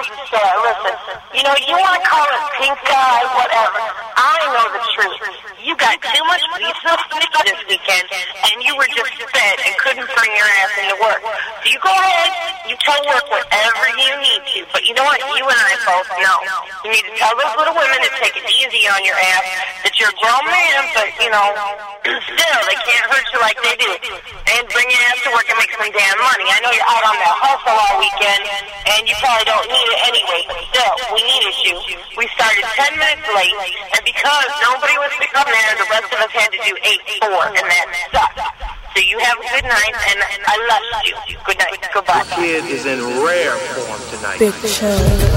just said, listen, you know, you want to call it pink guy, whatever. I know the truth. You got too much pizza this weekend, and you were just fed and couldn't bring your ass into work. So you go ahead, you tell work whatever you need to. But you know what? You and I both know. You need to tell those little women to take it easy on your ass, that you're a grown man, but, you know, still, they can't hurt you like they do. And bring your ass to work and make some damn money. I know you're out on that hustle all weekend, and you probably don't need it anyway, but still, we needed you. We started 10 minutes late, and because nobody was to come there, the rest of us had to do 8-4, and that sucked. So you have a good night, and I love you. Good night. Goodbye. The kid is in rare form tonight. Big Show.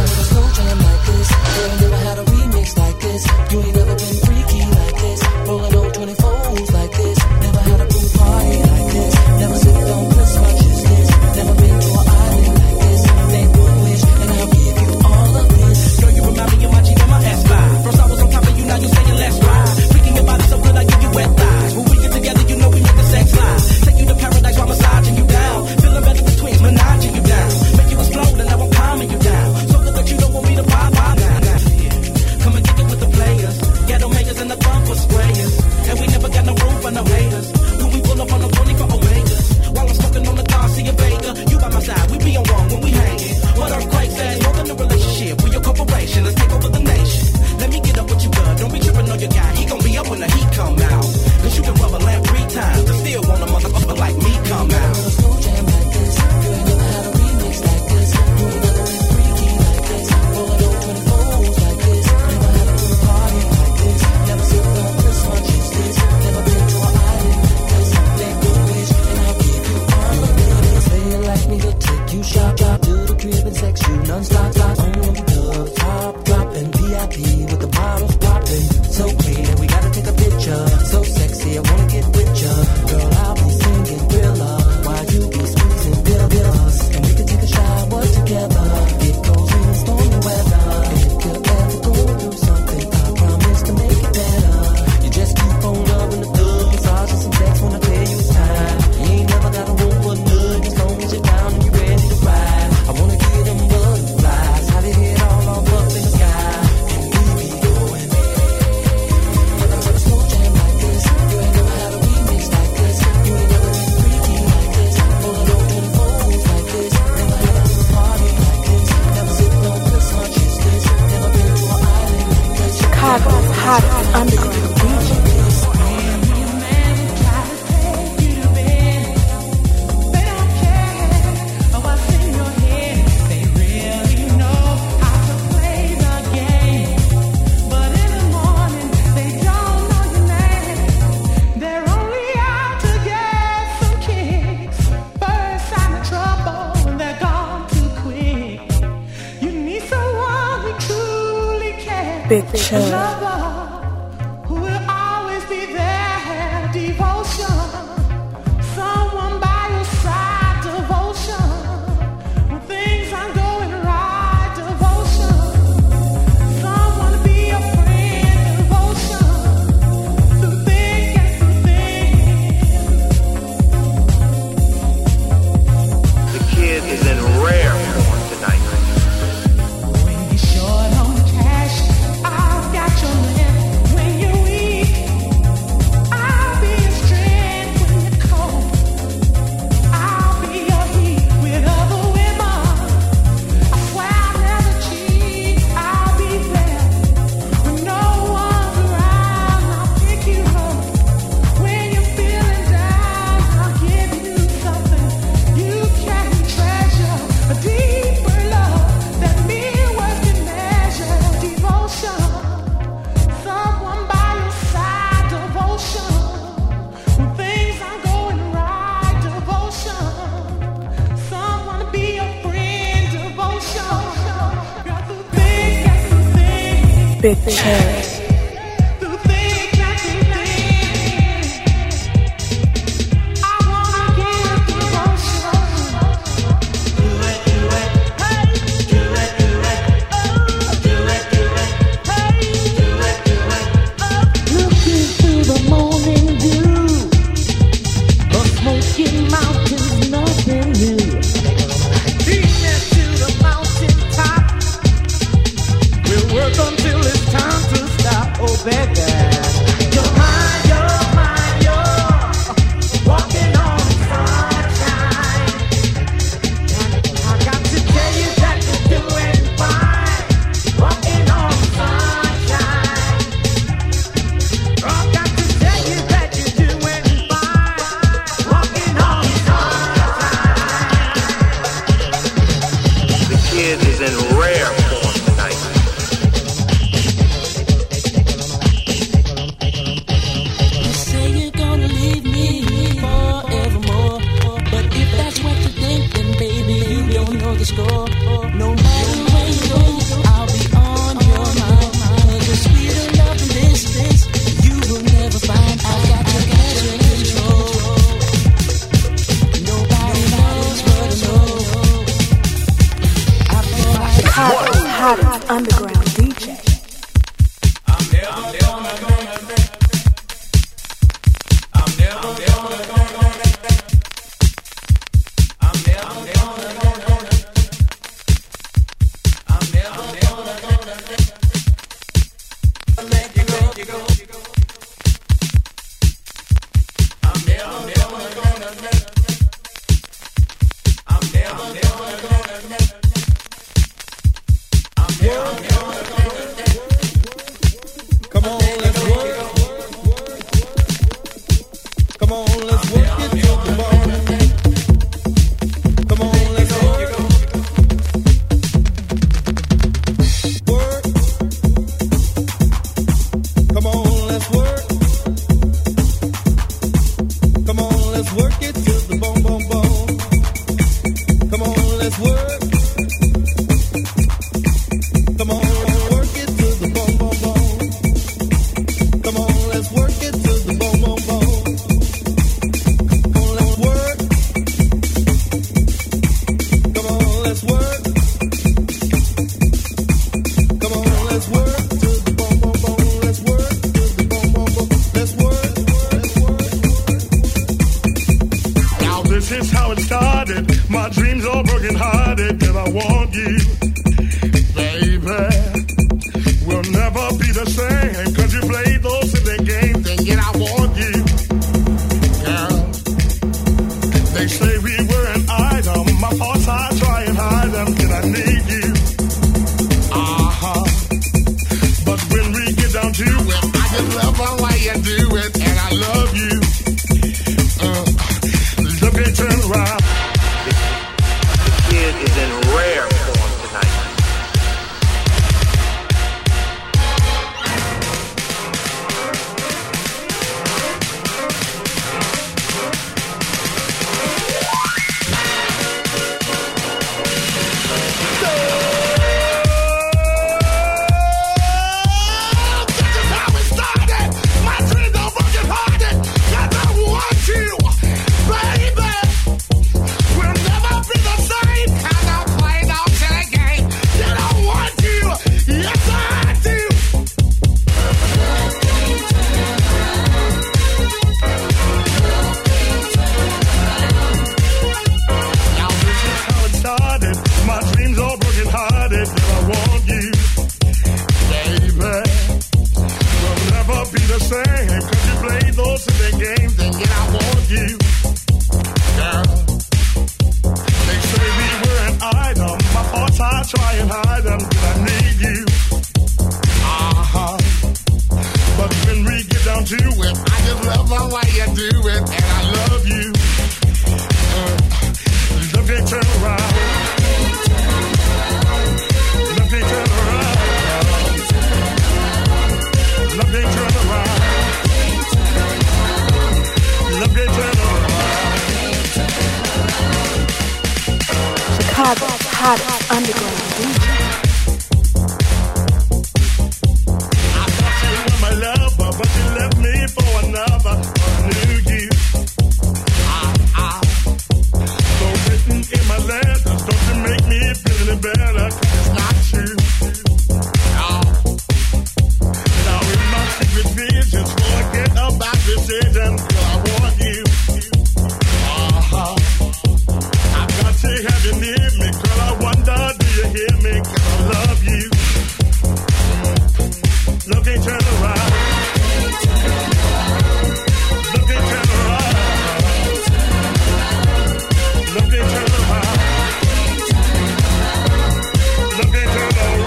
Never had a remix like this. You ain't never been freaky like this. Rolling on 24s like this. Never had a pool party like this. Never sipped on Christmas as this. Never been to an island like this. Make one wish and I'll give you all of this. Girl, you remind me of my G and my S5. First I was on top of you, now you saying let's ride. Freaking your body so good, I give you wet thighs. When we get together, you know we make the sex live. Take you to paradise while massaging you down. Feeling better than twins, menaging you down. Make you explode and now I'm calming you down. So good that you don't want me to pop now. Come and kick it with the players. Ghetto makers and the bumper sprayers. And we never got no room for no haters. When we pull up on the 24 Omegas. While I'm smoking on the car, see a Vega. You by my side, we be on one when we hangin'. What earthquake says, more than a relationship. We your corporation, let's take over the nation. Let me get up with you, bud. Don't be tripping on your guy. He gon' be up when the heat come out. Cause you can rubber lamp 3 times. And still want a motherfucker like me come out. Slow jam like this. You ain't never had a remix like this. You ain't never been freaky like this. Rolling on 24s like this. Never had a pool party like this. Never sipped on Christmas as this. Never been to an island like this. Make one wish and I'll give you all of this. Say you like me, he'll take you shop to the crib and sex you non-stop. On the top dropping VIP with the bottles popping. So clean, we gotta take a picture. So sexy, I wanna get with ya. Girl, I'll be singing Thriller while you be squeezing pills. And we can take a shower together. It goes in stormy weather. And if you're ever going through something, I promise to make it better. You just keep on loving the good massage and some sex when I tell you it's time. You ain't never got a room for none as long as you're down and you're ready to ride. I wanna give them butterflies, have your head all up in the sky. And we be going never had a slow jam like this. You ain't never had a remix like this. You ain't never been freaky like this. Rolling on 24s like this. Never had a little party like this. Never sipped on Christmas as this. Never been to an island like this. Chicago's hottest underground DJ. Big Show. Who will always be there, devotion. Someone by your side, devotion. When things aren't going right, devotion. Someone to be your friend, devotion. Through thick and through thin. The kid is in rare form tonight. When you're short on cash, I've got your man. When you're weak, I'll be your strength. When you're cold, I'll be your heat. With other women, I swear I'll never cheat. I'll be there when no one's around. I'll pick you up when you're feeling down. I'll give you something you can treasure. A deeper love that mere words can measure. Devotion. Someone by your side, devotion. When things aren't going right, devotion. Someone to be your friend, devotion. Girl, through thick and through thin. Big Show. Through thick and through thin. I wanna give devotion. Do it, hey. Do it, hey. Do it, Looking through the morning dew, a smoky mountain's nothing new. Beaming to the mountain top. Kid is in rare form tonight. You say you're gonna leave me forevermore, but if that's what you think, then baby, you don't know the score. No matter where you go, I'll be on your mind. The sweeter love than this, you will never find. I've got your control. Nobody knows but I know. Hottest underground DJ. Hottest underground DJ. Look into the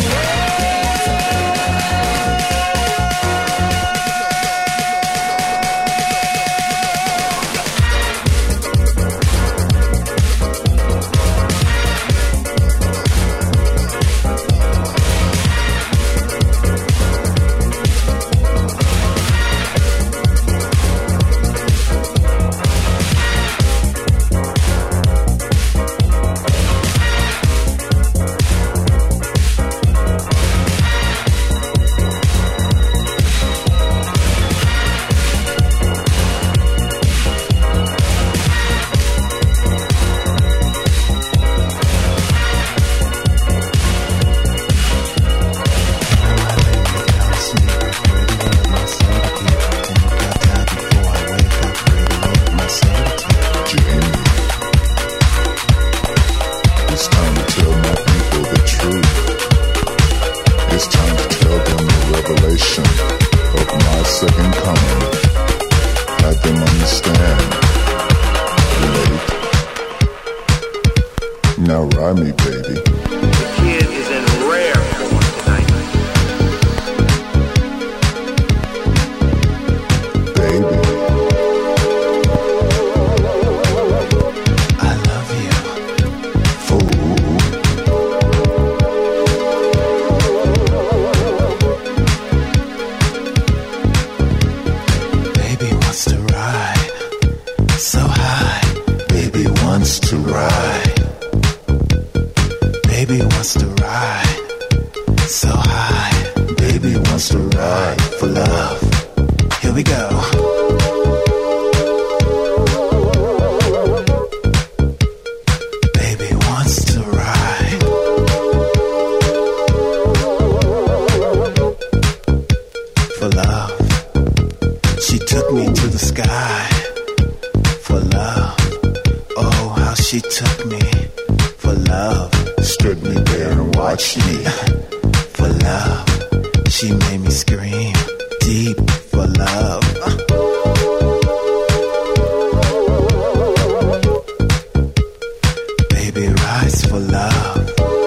second coming. Let them understand. Relate. Now ride me, baby. The kid is in rare form tonight. Baby. I love you. Fool. Baby wants to ride so high. Baby wants to ride. Baby wants to ride so high. Baby wants to ride for love. Here we go. Baby wants to ride. For love. She took me to the sky. For love. Oh, how she took me. For love. Stood me there and watched me. For love. She made me scream. Deep for love. Baby rise for love.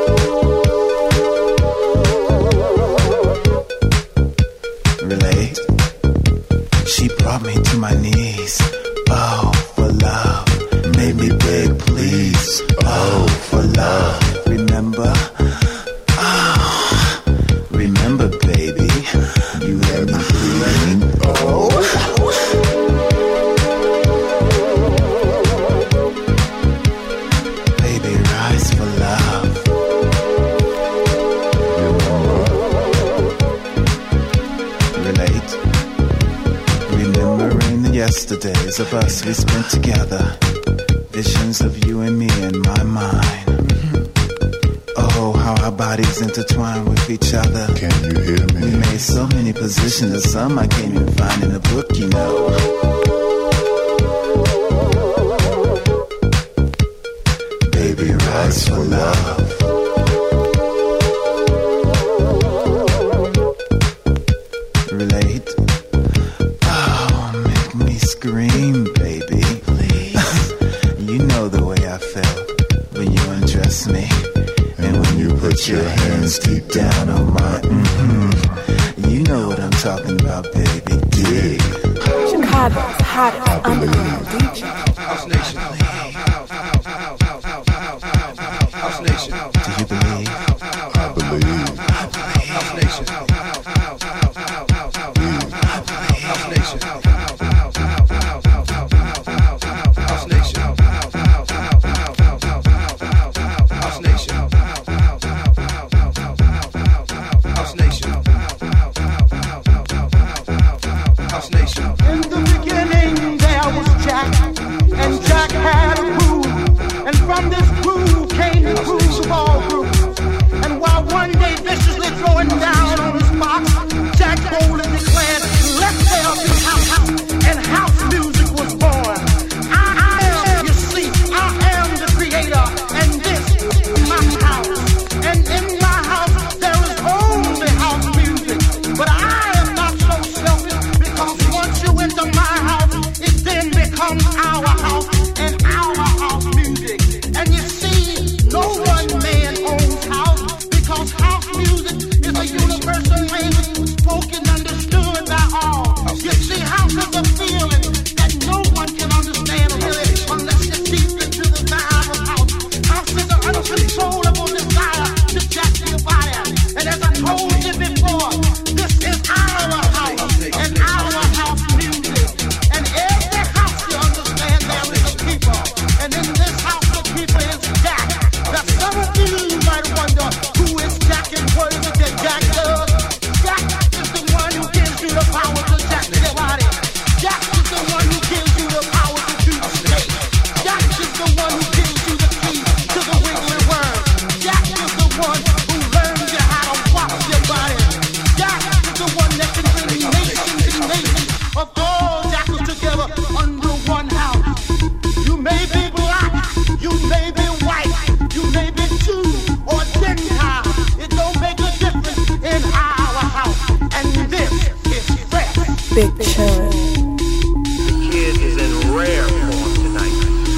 Relate. She brought me to my knees. Oh, for love. Made me beg, please. Oh, for love. Remember? Oh, remember, baby. You had me feeling. Oh. Baby, rise for love. Relate. Remembering the yesterdays of us we spent together. Visions of you and me in my mind. Oh, how our bodies intertwine with each other. Can you hear me? We made so many positions of some I can't even find in a book, you know. Baby, rise for love. Relate. Oh, make me scream, baby, please. You know the way I felt when you undressed me. And when you put your hands deep down on my You know what I'm talking about, baby. Dig. Chicago's hottest underground DJ. House Nation. House Nation. Do you believe? I believe. House Nation. House Nation. House Nation. House Nation. House Nation. House Nation. In the beginning there was Jack, and Jack had a groove. Big Chud. The kid is in rare form tonight.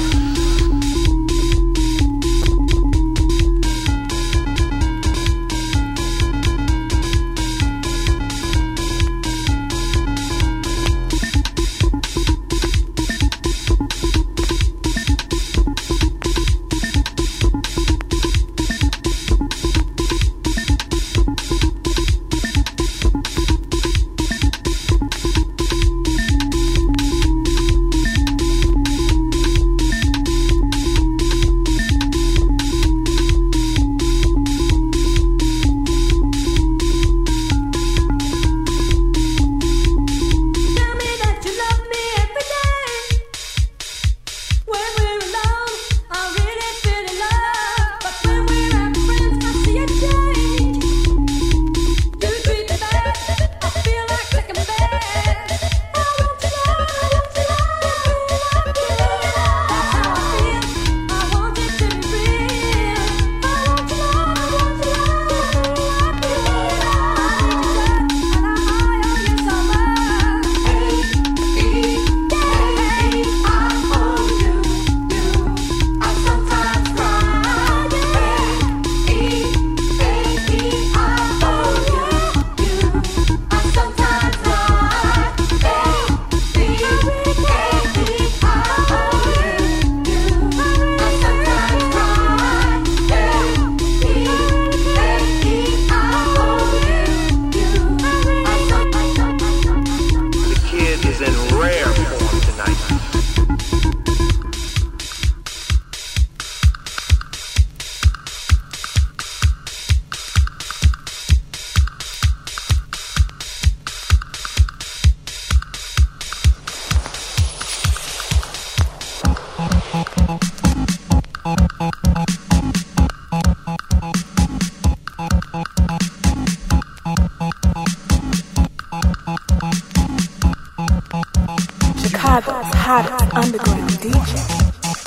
Chicago's hottest underground DJ.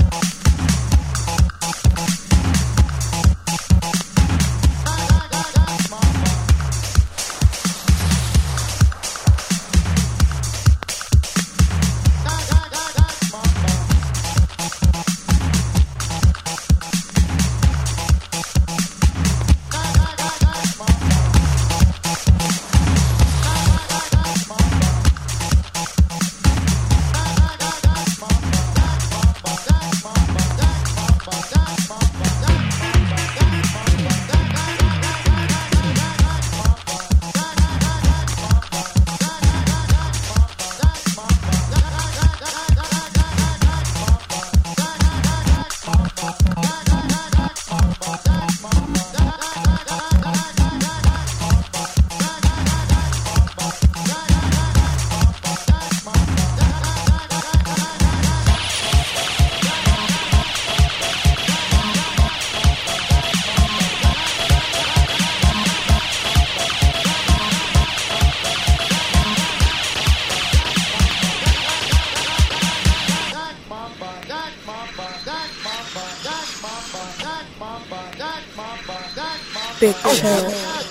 Big Chud.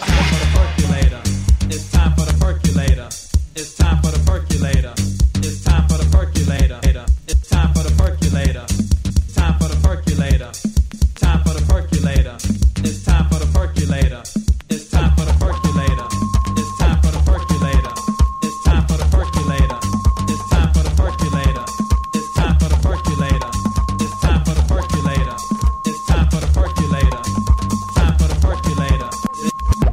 It's time for the percolator. It's time for the percolator. It's time for the percolator. It's time for the percolator. Time for the percolator. Time for the percolator. It's time for the percolator. It's time for the percolator. It's time for the percolator. It's time for the percolator. It's time for the percolator. It's time for the percolator. It's time for the percolator. It's time for the percolator. Time for the percolator.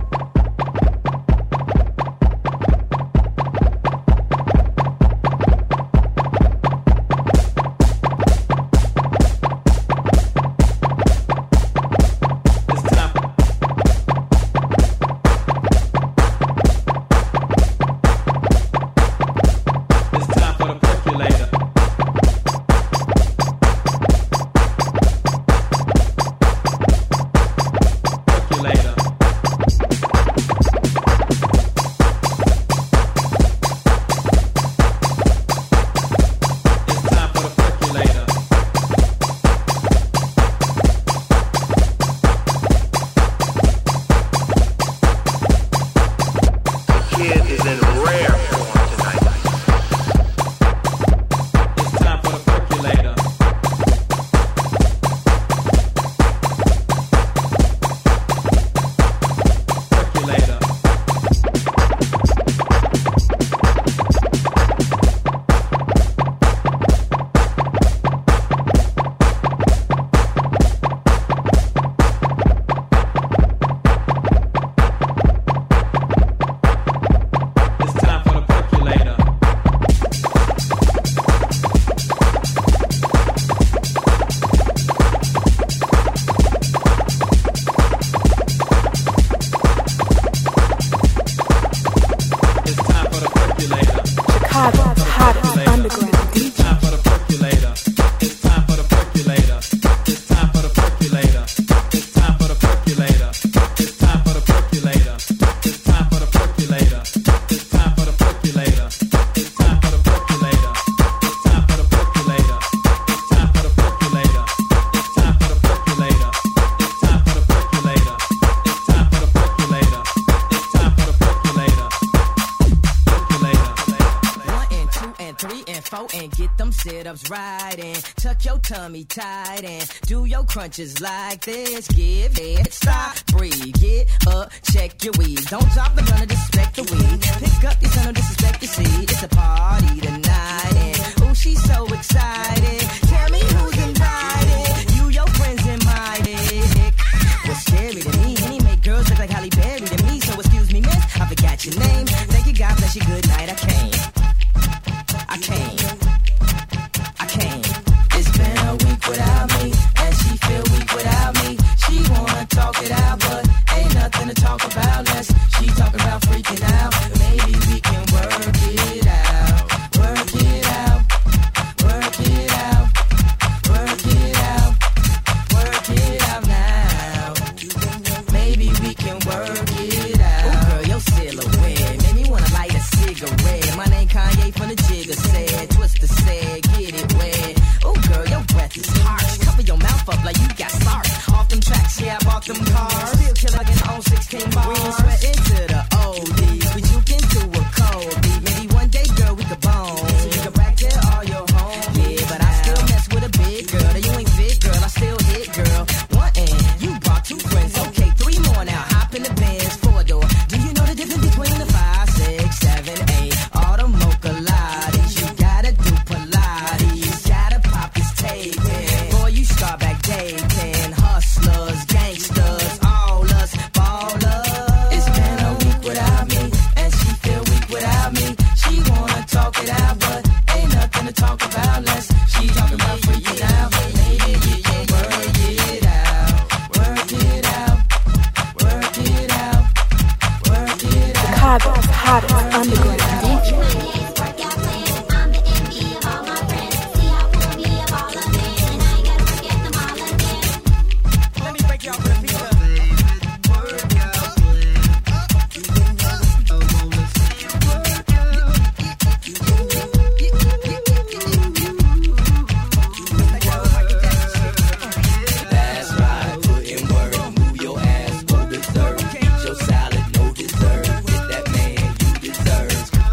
hottest underground DJ. Time for the percolator. It's time for the percolator. It's time for the percolator. It's time for the percolator. It's time for the percolator. It's time for the percolator. It's time for the percolator. It's time for the percolator. It's time for the percolator. It's time for the percolator. It's time for the percolator. It's time for the percolator. It's time for the percolator. It's time for the percolator. One and two and three and four and get them sit-ups right and tuck your tummy tight and do your crunches like this. Give it, stop, breathe, get up, check your weed. Don't drop the gun or disrespect the weed. Pick up your son or disrespect your seed. It's a party tonight and ooh, she's so excited. Tell me who's invited. You, your friends invited. What's scary to me? Any make girls look like Halle Berry to me. So excuse me, miss, I forgot your name. Thank you, God bless you, good night. I came. It's been a week without me, and she feel weak without me. She wanna talk it out, but ain't nothing to talk about unless she talking about freaking out. Maybe we can work it out, work it out, work it out, work it out, work it out now. Maybe we can work it out. Ooh, girl, your silhouette made me wanna light a cigarette. My name Kanye from the Jigger said, Twister said, get it wet. Oh girl, your breath is harsh. Cover your mouth up like you got SARS. Off them tracks, yeah, I bought them cars. Still killing in on 16 bars. We ain't sweating to the oldies. We juking to a cold beat. Maybe one day, girl, we could bone. So you can back there all your home. Yeah, but I still mess with a big girl. You ain't fit, girl. I still hit, girl. One and you brought two friends. Okay, three more now. Hop in the Benz, four door. Do you know the difference between the 5, 6, 7, 8? All the mocha lotties. You gotta do Pilates. Gotta pop this tape in. Boy, you start back dating. Hustlers, gangsters, all us ballers. It's been a week without me, and she feel weak without me. She wanna talk it out, but ain't nothing to talk about unless she talking about freaking out. Maybe you can work it out, work it out, work it out, work it out. Chicago's hottest underground DJ. Let me break y'all for the pizza. That's right, put in work, move your ass, go berserk. Eat your salad, no dessert. Get that man you deserve.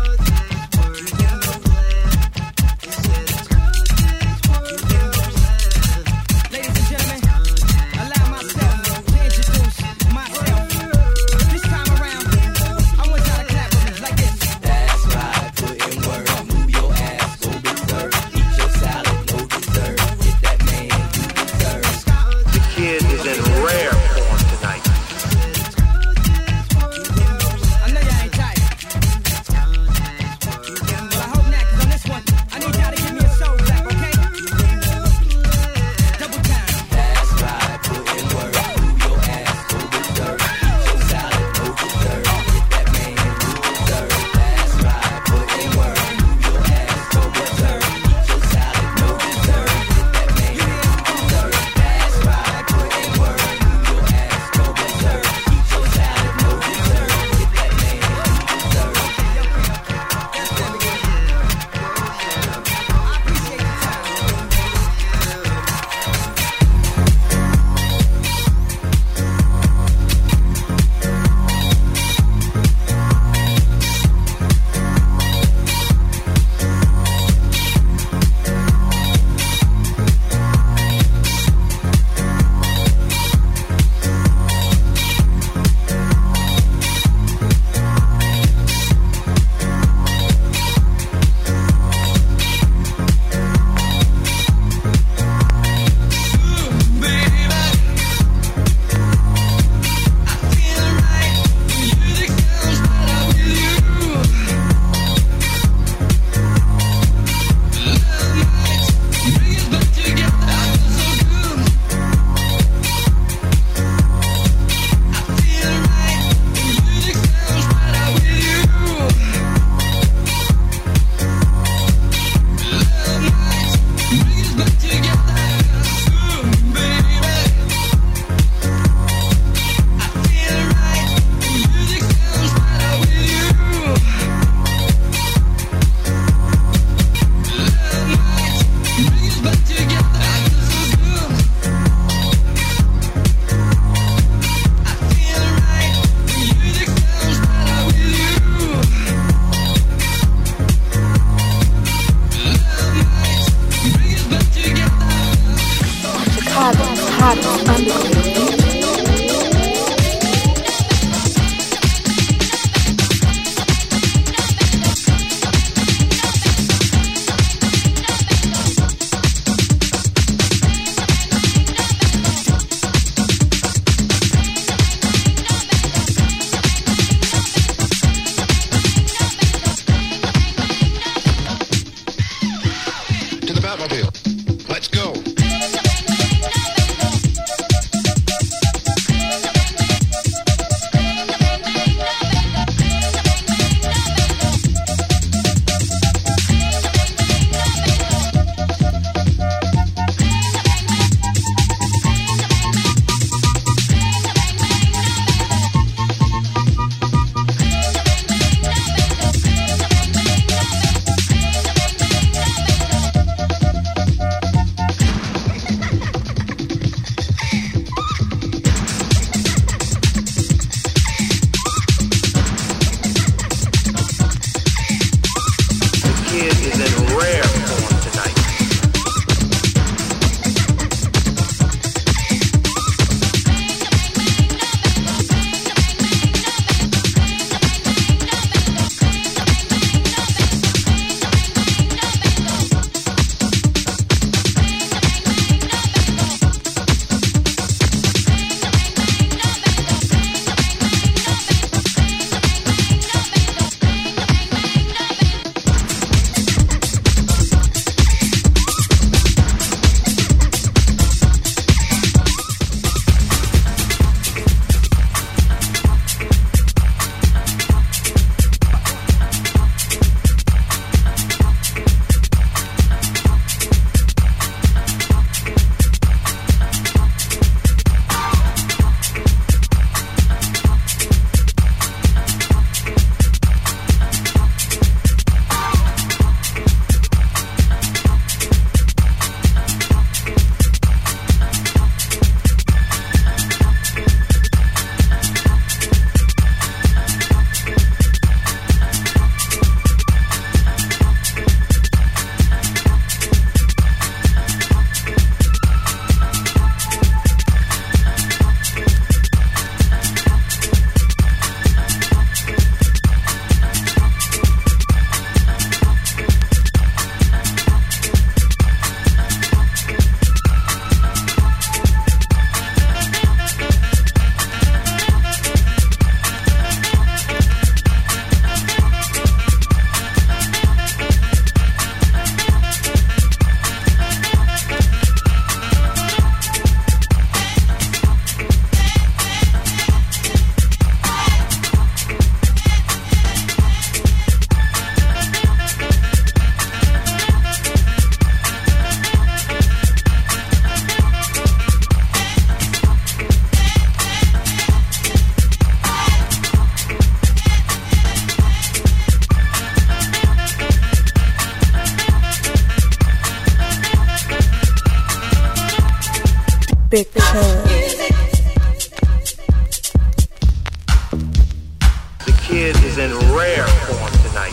kid is in rare form tonight.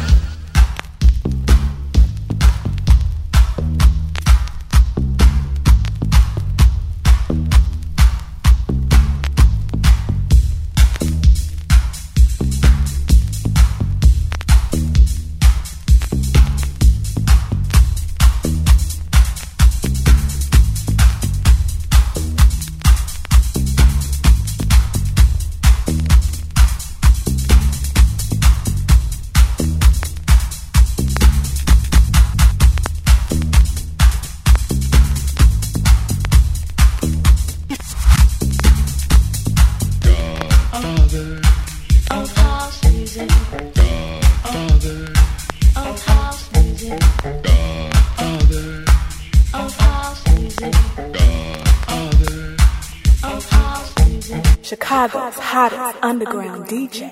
Chicago's hottest underground DJ.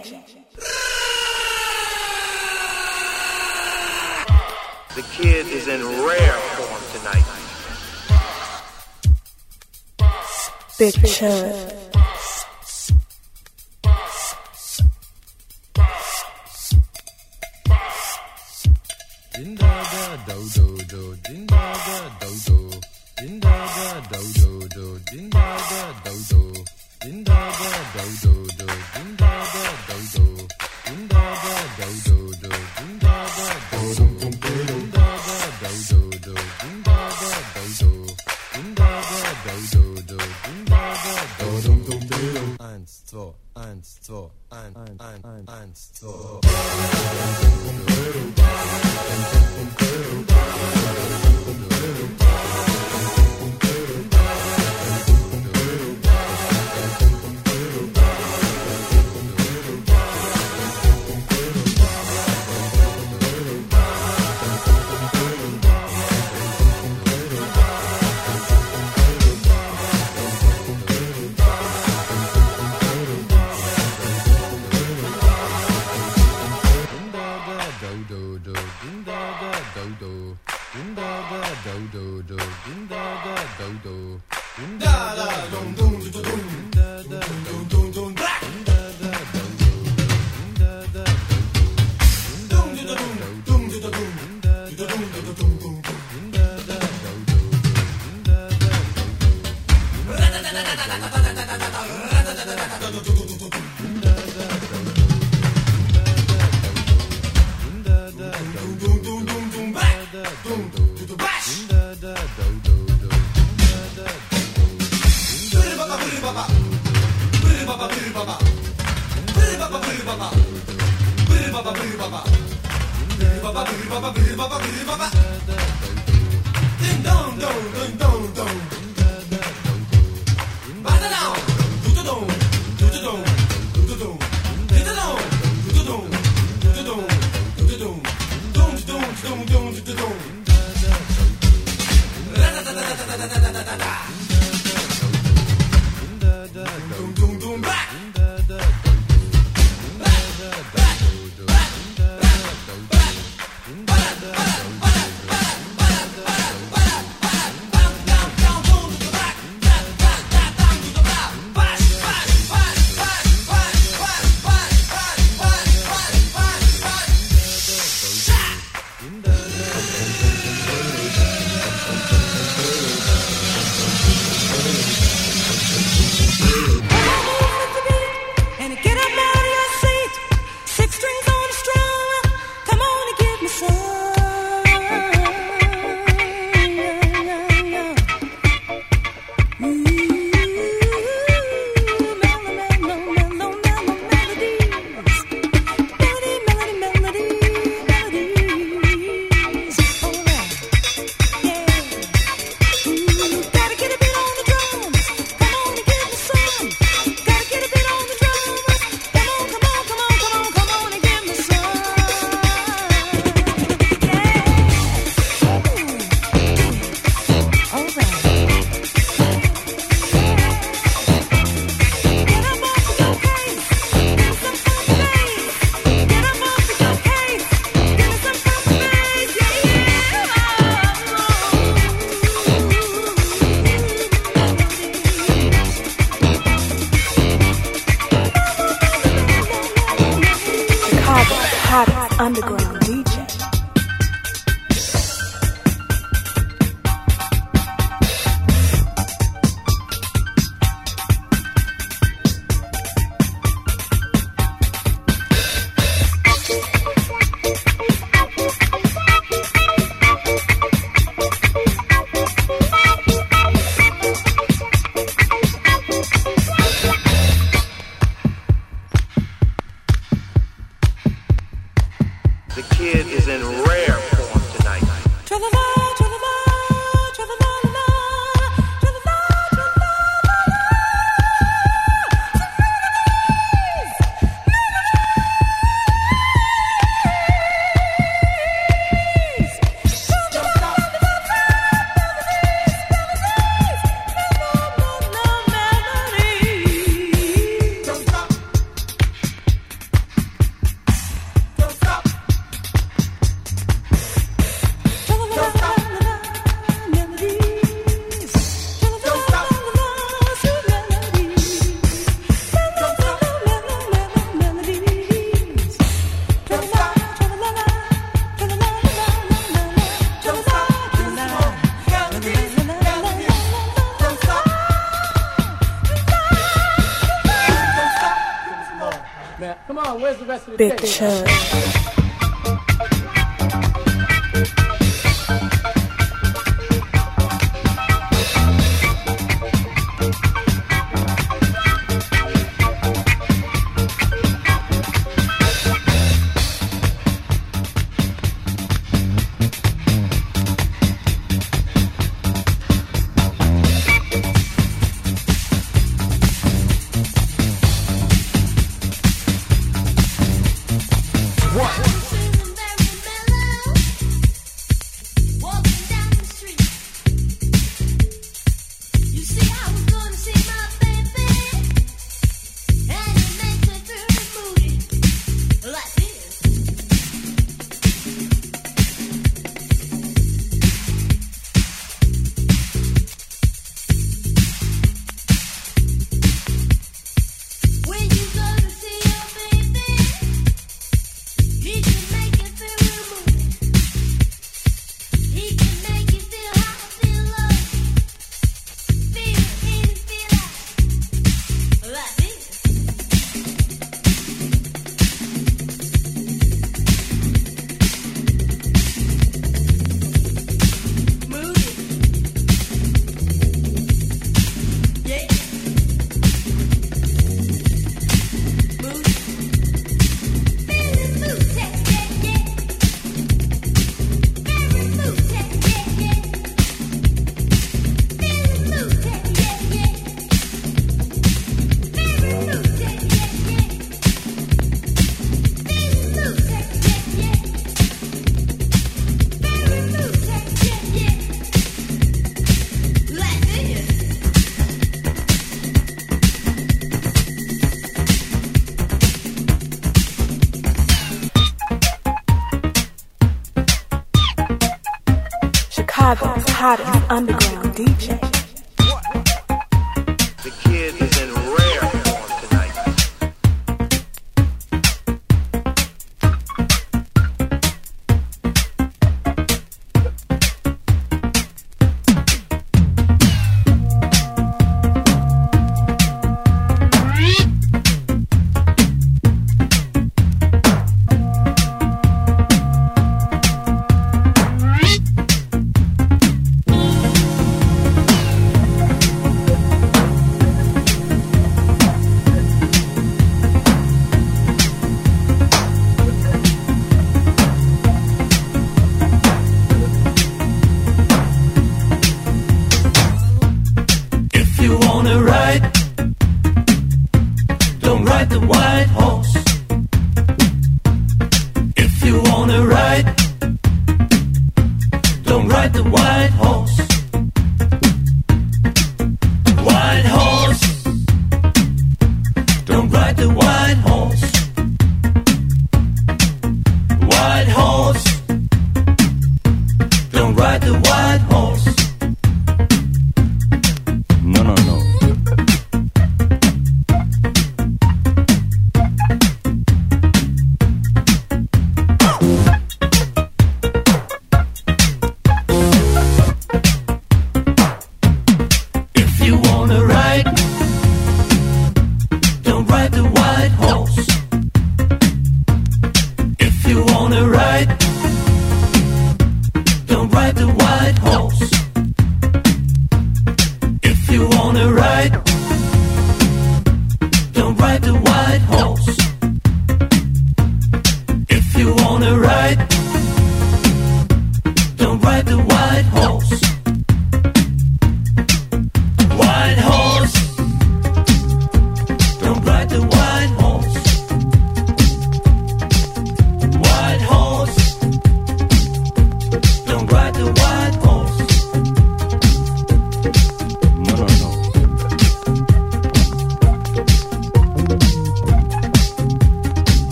The kid is in rare form tonight. Big Chud. hottest underground DJ. The kid is in rare form tonight. Now, come on, where's the rest of the Big tape? Chud. Chicago's hottest underground DJ. The kid is in rare form tonight.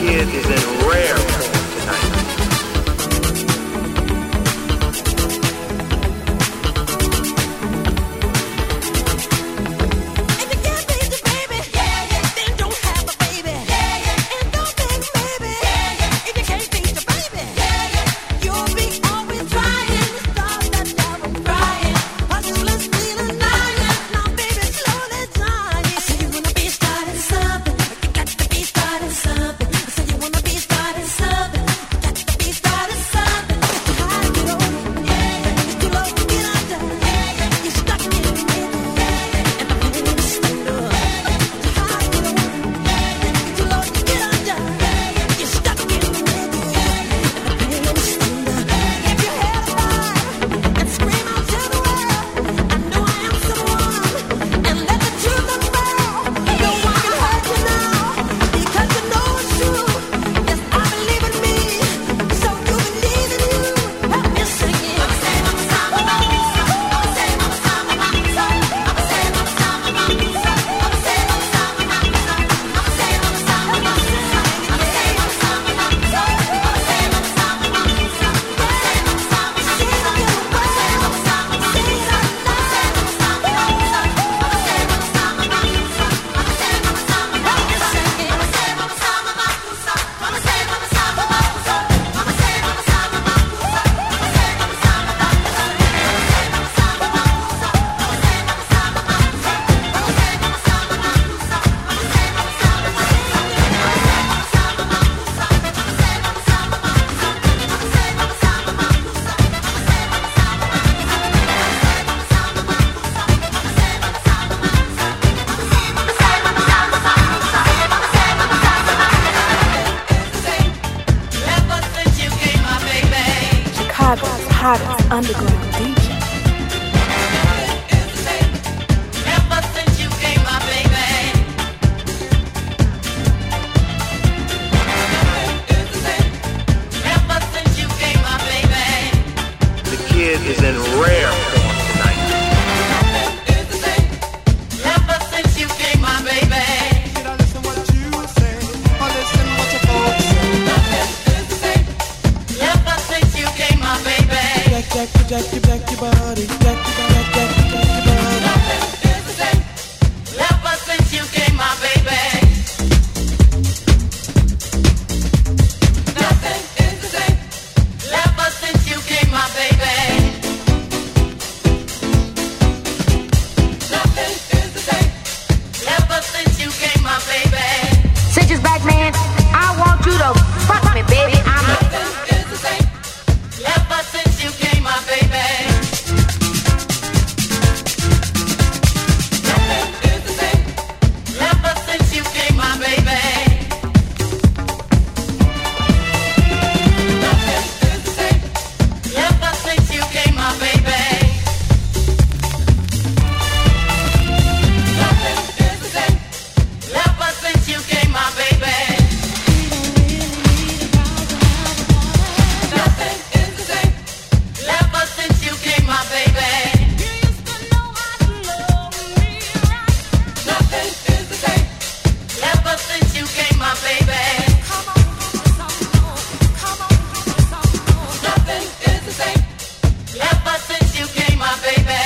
kid is in rare form tonight. Chicago's hottest underground DJ. The kid is in rare form tonight. Ever since you came, my baby. Should I listen what you say or listen what your folks say? Nothing is the same. Ever since you came, my baby. Jack your body, jack your body. Nothing is the same. Ever since you came, my baby. Nothing is the same. Ever since you came, my baby. Nothing is the same. Ever since you came, my baby. Citrus back, man. I want you to fuck me, baby. Nothing is the same. Ever since you came, my baby. Nothing is the same. Ever since you came, my baby. Nothing is the same. Ever since you came, my baby. Nothing is the same. Ever since you came, my baby. Nothing is the same. Ever since you came, my baby. Nothing is the same. Ever since you came, my baby. Nothing is the same. Ever since you came, my baby.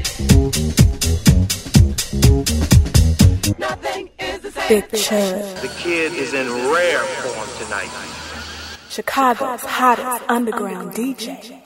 Nothing is the same. Big Chud. The kid is in rare form tonight. Chicago's hottest underground DJ.